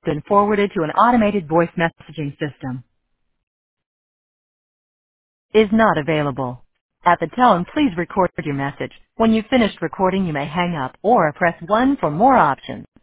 been forwarded to an automated voice messaging system. Is not available. At the tone, please record your message. When you've finished recording, you may hang up or press 1 for more options.